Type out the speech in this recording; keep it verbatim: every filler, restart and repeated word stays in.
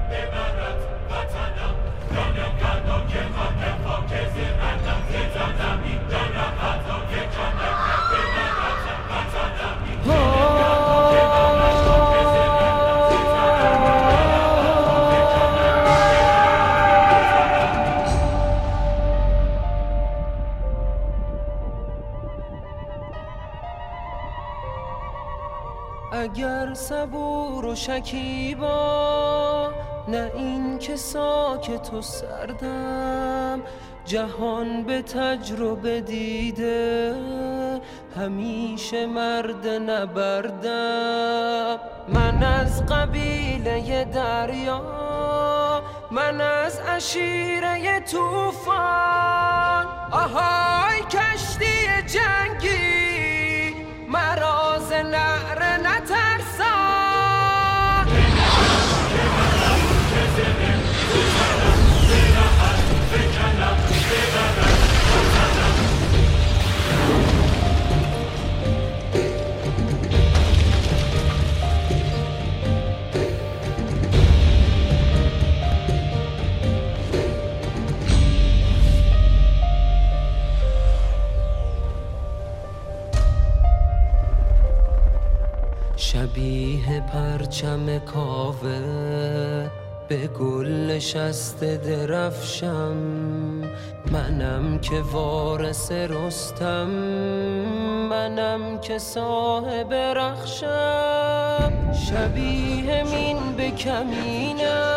اگر صبور و شکیبا، نه این که ساکت و سردم، جهان به تجربه دیده همیشه مرد نبردم. من از قبیله دریا، من از عشیره طوفان، آهای کشتی جنگی مراز نعره نترسان. شبیه پرچم کاوه به گل نشسته درفشم، منم که وارث رستم، منم که صاحب رخشم. شبیه مین به کمینم